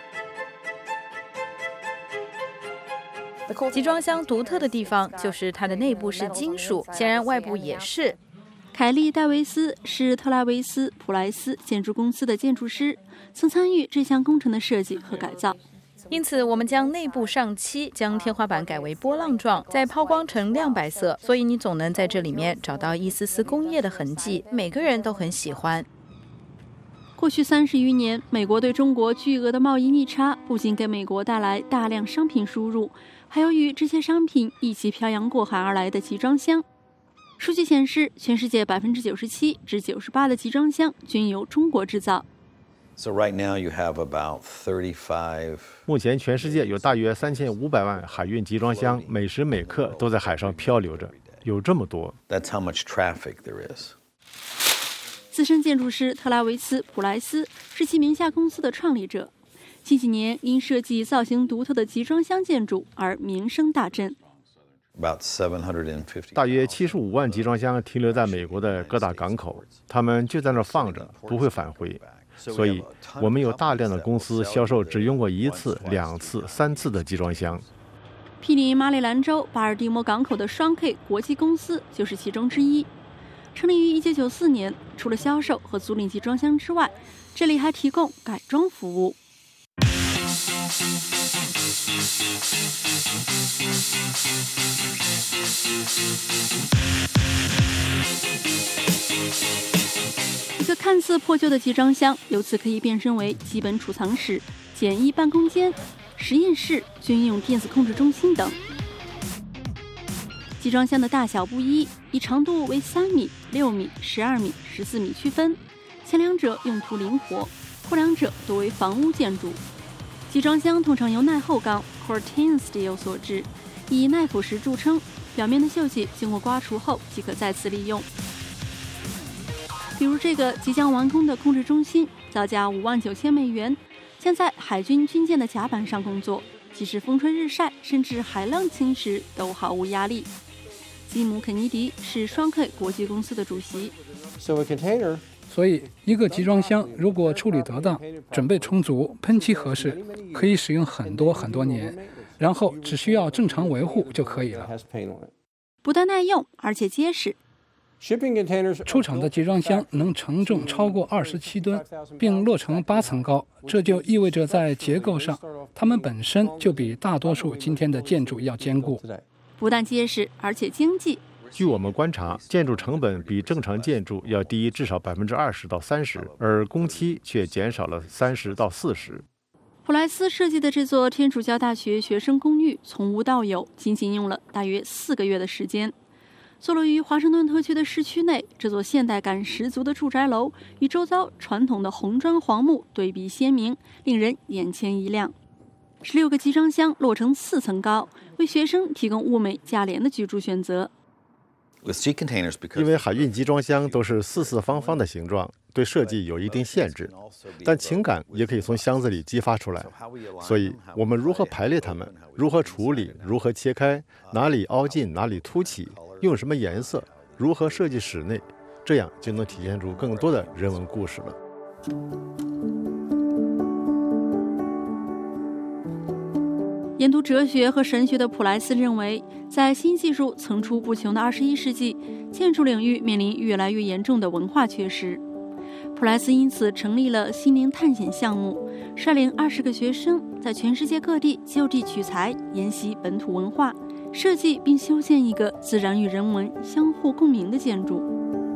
集装箱独特的地方就是它的内部是金属，显然外部也是。 凯利·戴维斯是特拉维斯·普莱斯建筑公司的建筑师，曾参与这项工程的设计和改造。 因此，我们将内部上漆，将天花板改为波浪状，再抛光成亮白色，所以你总能在这里面找到一丝丝工业的痕迹，每个人都很喜欢。 过去三十余年，美国对中国巨额的贸易逆差，不仅给美国带来大量商品输入，还有与这些商品一起漂洋过海而来的集装箱。数据显示，全世界百分之九十七至九十八的集装箱均由中国制造。 So right now you have about thirty-five. 目前全世界有大约三千五百万海运集装箱，每时每刻都在海上漂流着，有这么多。 That's how much traffic there is. 资深建筑师特拉维斯·普莱斯是其名下公司的创立者，近几年因设计造型独特的集装箱建筑而名声大振。 About seven hundred fifty. 大约七十五万集装箱停留在美国的各大港口，他们就在那儿放着，不会返回。所以，我们有大量的公司销售只用过一次、两次、三次的集装箱。 毗邻马里兰州巴尔的摩港口的双 K 国际公司就是其中之一。成立于一九九四年，除了销售和租赁集装箱之外，这里还提供改装服务。一个看似破旧的集装箱，由此可以变身为基本储藏室、简易办公间、实验室、军用电子控制中心等。集装箱的大小不一，以长度为三米、六米、十二米、十四米区分，前两者用途灵活，后两者多为房屋建筑。集装箱通常由耐候钢 Corten Steel 所制，以耐腐蚀著称，表面的锈迹经过刮除后即可再次利用。比如这个即将完工的控制中心，造价五万九千美元，将在海军军舰的甲板上工作，即使风吹日晒，甚至海浪侵蚀，都毫无压力。吉姆·肯尼迪是双 K 国际公司的主席。 所以，一个集装箱如果处理得当、准备充足、喷漆合适，可以使用很多很多年，然后只需要正常维护就可以了。 不但耐用，而且结实。 出厂的集装箱能承重超过二十七吨，并落成八层高，这就意味着在结构上，它们本身就比大多数今天的建筑要坚固。 不但结实，而且经济。 据我们观察，建筑成本比正常建筑要低至少百分之二十到三十，而工期却减少了三十到四十。 普莱斯设计的这座天主教大学学生公寓从无到有，仅仅用了大约四个月的时间。坐落于华盛顿特区的市区内，这座现代感十足的住宅楼与周遭传统的红砖黄木对比鲜明，令人眼前一亮。十六个集装箱落成四层高，为学生提供物美价廉的居住选择。 因为海运集装箱都是四四方方的形状，对设计有一定限制，但情感也可以从箱子里激发出来。所以，我们如何排列它们，如何处理，如何切开，哪里凹进，哪里凸起，用什么颜色， 如何设计室内，这样就能体现出更多的人文故事了。 研读哲学和神学的普莱斯认为，在新技术层出不穷的二十一世纪，建筑领域面临越来越严重的文化缺失。普莱斯因此成立了心灵探险项目，率领二十个学生在全世界各地就地取材，研习本土文化，设计并修建一个自然与人文相互共鸣的建筑。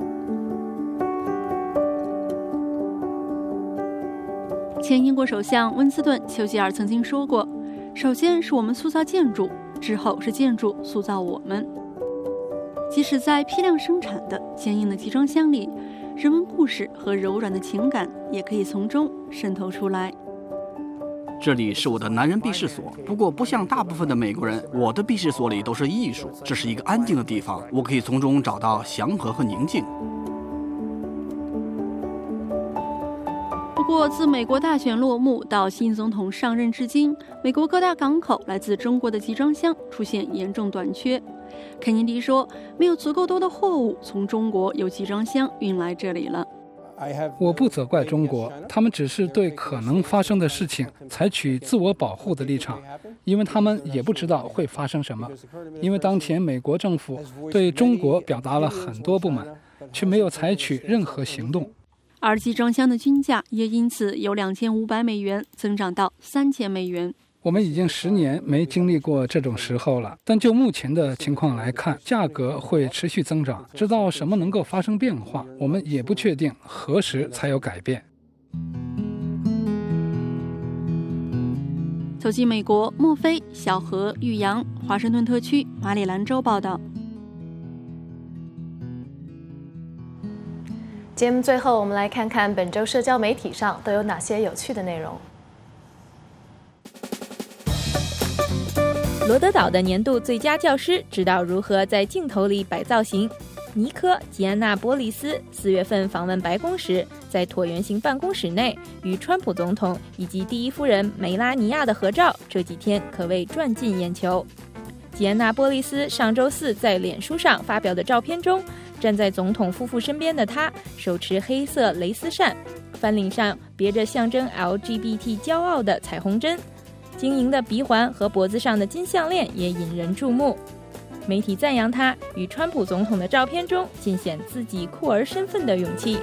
前英国首相温斯顿·丘吉尔曾经说过，首先是我们塑造建筑，之后是建筑塑造我们。即使在批量生产的坚硬的集装箱里，人文故事和柔软的情感也可以从中渗透出来。 这里是我的男人避世所，不过不像大部分的美国人，我的避世所里都是艺术，这是一个安静的地方，我可以从中找到祥和和宁静。 不过，自美国大选落幕到新总统上任至今，美国各大港口来自中国的集装箱出现严重短缺。肯尼迪说，没有足够多的货物从中国由集装箱运来这里了。 我不责怪中国，他们只是对可能发生的事情采取自我保护的立场，因为他们也不知道会发生什么。因为当前美国政府对中国表达了很多不满，却没有采取任何行动。 而集装箱的均价也因此由两千五百美元增长到三千美元。 我们已经十年没经历过这种时候了，但就目前的情况来看，价格会持续增长。知道什么能够发生变化，我们也不确定何时才有改变。 走进美国，墨菲、小何、玉阳，华盛顿特区马里兰州报道。 节目最后，我们来看看本周社交媒体上都有哪些有趣的内容。 罗德岛的年度最佳教师知道如何在镜头里摆造型。尼科·吉安娜·波利斯四月份访问白宫时，在椭圆形办公室内与川普总统以及第一夫人梅拉尼亚的合照，这几天可谓赚尽眼球。吉安娜·波利斯上周四在脸书上发表的照片中，站在总统夫妇身边的她，手持黑色蕾丝扇，翻领上别着象征 L G B T 骄傲的彩虹针，晶莹的鼻环和脖子上的金项链也引人注目。媒体赞扬她与川普总统的照片中尽显自己酷儿身份的勇气。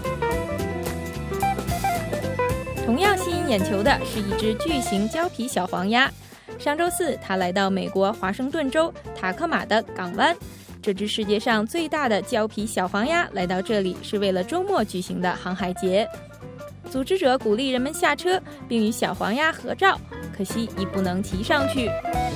同样吸引眼球的是一只巨型胶皮小黄鸭。上周四，它来到美国华盛顿州塔科马的港湾。这只世界上最大的胶皮小黄鸭来到这里是为了周末举行的航海节。组织者鼓励人们下车并与小黄鸭合照，可惜已不能骑上去。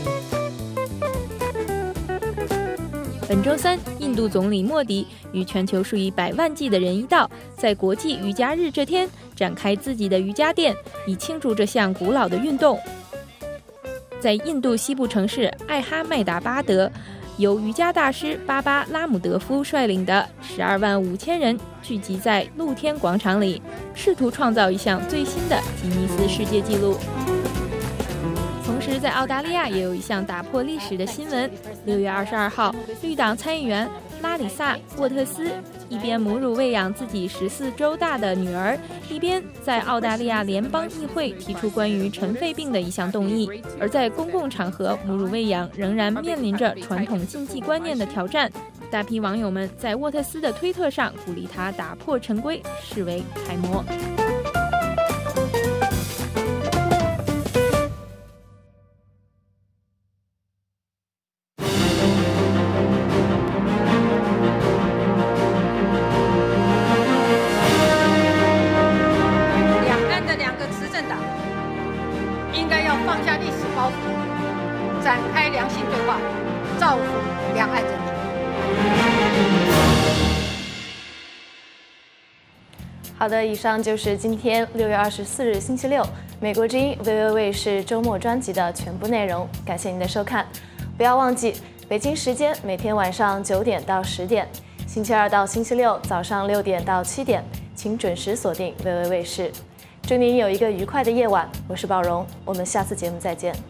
本周三，印度总理莫迪与全球数以百万计的人一道，在国际瑜伽日这天展开自己的瑜伽殿，以庆祝这项古老的运动。在印度西部城市艾哈迈达巴德，由瑜伽大师巴巴拉姆德夫率领的十二万五千人聚集在露天广场里，试图创造一项最新的吉尼斯世界纪录。同时，在澳大利亚也有一项打破历史的新闻。六月二十二号，绿党参议员拉里萨·沃特斯一边母乳喂养自己十四周大的女儿，一边在澳大利亚联邦议会提出关于尘肺病的一项动议。而在公共场合，母乳喂养仍然面临着传统禁忌观念的挑战。大批网友们在沃特斯的推特上鼓励他打破陈规，视为楷模。 好的，以上就是今天六月二十四日星期六美国之音 V O A 卫视周末专辑的全部内容。感谢您的收看，不要忘记北京时间每天晚上九点到十点，星期二到星期六早上六点到七点，请准时锁定 V O A 卫视。祝您有一个愉快的夜晚，我是宝荣，我们下次节目再见。